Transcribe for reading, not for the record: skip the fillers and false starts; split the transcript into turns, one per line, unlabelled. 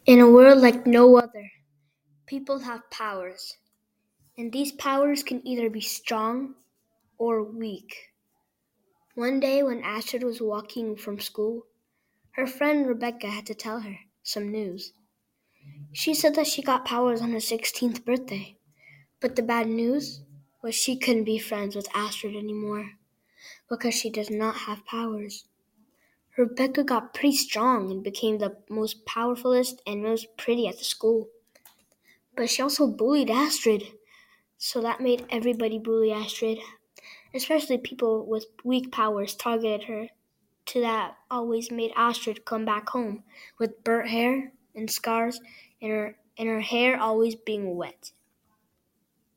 In a world like no other, people have powers, and these powers can either be strong or weak. One day, when Astrid was walking from school, her friend Rebecca had to tell her some news. She said that she got powers on her 16th birthday, but the bad news was she couldn't be friends with Astrid anymore because she does not have powers. Rebecca got pretty strong and became the most powerfulest and most pretty at the school. But she also bullied Astrid, so that made everybody bully Astrid, especially people with weak powers targeted her. To that always made Astrid come back home with burnt hair and scars and her hair always being wet.